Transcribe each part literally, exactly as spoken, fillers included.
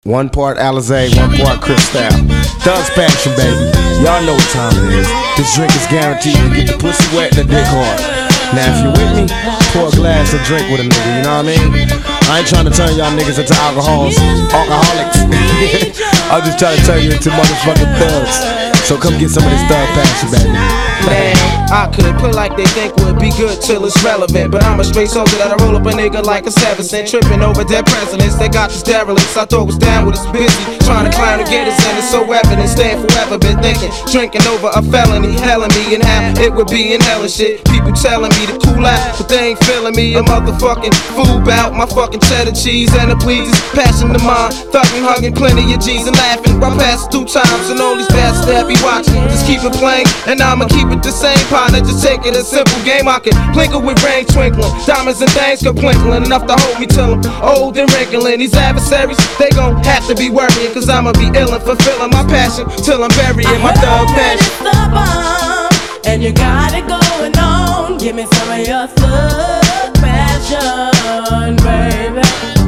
One part Alizé, one part Cristal. Thug's passion, baby. Y'all know what time it is. This drink is guaranteed to get the pussy wet and the dick hard. Now if you with me, pour a glass and drink with a nigga, you know what I mean? I ain't trying to turn y'all niggas into alcohols, alcoholics. I'm just trying to turn you into motherfucking thugs. So come get some of this thug passion, baby. Man, I could play like they think would be good till it's relevant, but I'm a straight soldier that'll roll up a nigga like a seven cent. Tripping over dead presidents, they got this derelicts. I thought was down with us busy, trying to climb to get us in. It's so evident, staying forever, been thinking, drinking over a felony, helling me and how it would be in hell and shit. People telling me to cool out, but they ain't feeling me. A motherfucking fool bout my fucking cheddar cheese and the pleases, passion to mine, thugging, hugging plenty of G's and laughing. I passed two times and all these bastards that be watching, just keep it playing, and I'ma keep it the same. Partner, just take it a simple game. I can plinkle with rain twinkling, diamonds and things go plinkling, enough to hold me till I'm old and wrinkling. These adversaries, they gon' have to be worrying, cause I'ma be ill and fulfilling my passion till I'm burying my thug passion. It's the bomb, and you got it going on. Give me some of your thug passion, baby.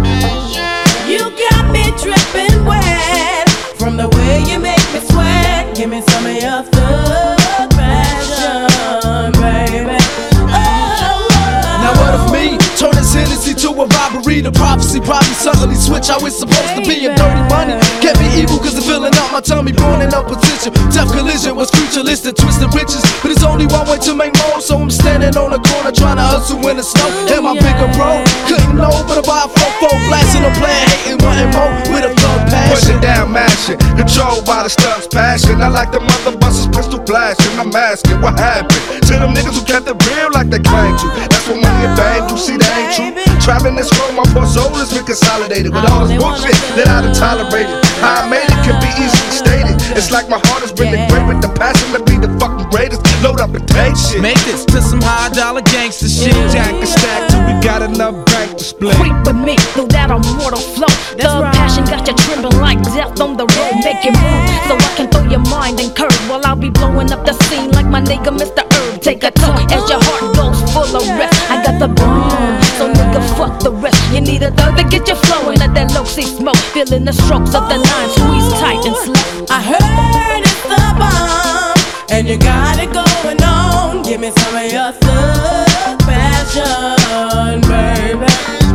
You got me dripping wet from the way you make me sweat. Give me some of your thug passion, baby. Oh, oh. Now what if me turn this Hennessy to a robbery? The prophecy probably suddenly switch how it's supposed to be. And dirty money can't be evil cause it's filling up my tummy, born in up potential. Death collision was futuristic, twisted riches, but it's only one way to make more. So I'm standing on the corner trying to hustle in the snow. And my bigger bro couldn't know but about four four blasting, I'm playing, hating, wanting more with a thug passion. Pushing down, mashing, controlled by the thug's passion. I like the mother busters, pistol flashing. I'm asking what happened to them niggas who kept it real like they claimed to. That's what money and fame do, see that ain't true. Traveling this road, my poor soul has been consolidated with all this bullshit that I done tolerated. How I made it can be easily stated. It's like my heart has been engraved with the passion to be the fucking greatest. Load up and take shit. Make this to some high dollar gangster shit. Jack and stack till we got enough bank to split. Creep with me through that immortal flow. Thug passion got you trembling like death on the road. Make it move so I can throw your mind and curve while I'll be blowing up the scene like my nigga Mister Herb. Take a toke as your heart goes full of rest. I got the bomb, so nigga fuck the rest. You need a thug to get you flowing. Let that low see smoke, feeling the strokes of the nine, squeeze tight and slow. I heard it's the bomb, and you got it going on. Give me some of your thug passion, baby.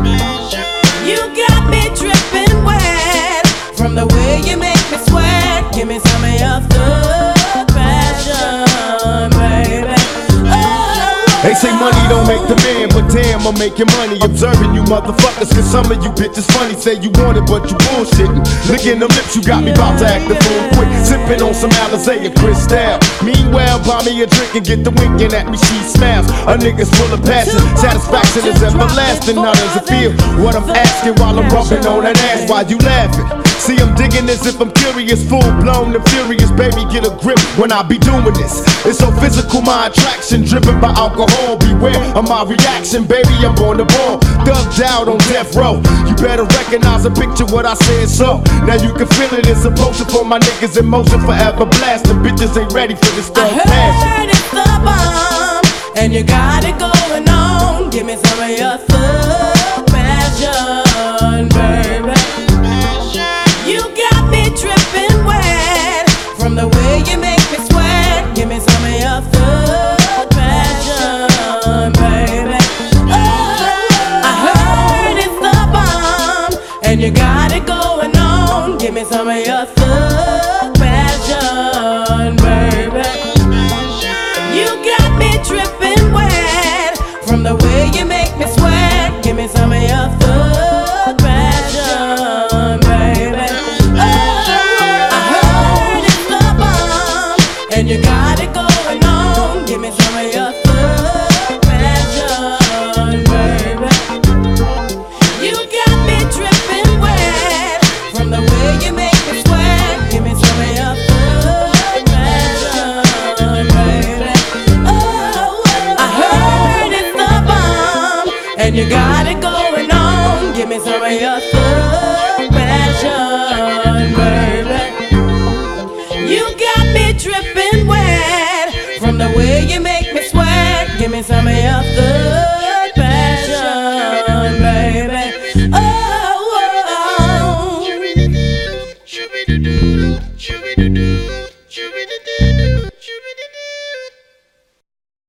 You got me dripping wet from the way you make me sweat. Give me some of your thug passion, baby. They say money don't make the man, but damn, I'm making money. Observing you motherfuckers, cause some of you bitches funny. Say you want it, but you bullshitting. Look in them lips, you got me about to act the fool quick. Sipping on some Alizé and Cristal. Meanwhile, buy me a drink and get the winking at me, she smiles. A nigga's full of passion, satisfaction is everlasting. How does it feel? What I'm asking while I'm rubbing on that ass, why you laughing? See, I'm digging as if I'm curious, full blown and furious. Baby, get a grip when I be doing this. It's so physical, my attraction, driven by alcohol. Beware of my reaction, baby, I'm on the ball. Thugged out on death row. You better recognize and picture what I said so. Now you can feel it, it's a potion for my niggas in motion, forever blasting. Bitches ain't ready for this thug I passion. heard it's the bomb, and you got it going on. Give me some of your thug passion, baby. You got me dripping wet from the way you make me sweat. Give me some of your thug passion, baby. Oh, I heard it's the bomb, and you got it going on. Give me some of your thug passion, baby. You got me dripping wet from the way you make me sweat. Give me some of your thug passion, baby. Oh, I heard it's the bomb, and you got it going on. Give me some of your thug passion, baby. You got me dripping wet from the way you make me sweat. Give me some of your thug passion, baby. Oh, I heard it's the bomb, and you got it going on. Give me some of your thug passion, baby. You got me dripping wet from the way you make me sweat. Give me some of your thug passion, baby. Oh, oh, oh. Shoo-be-doo-doo, shoo-be-doo-doo.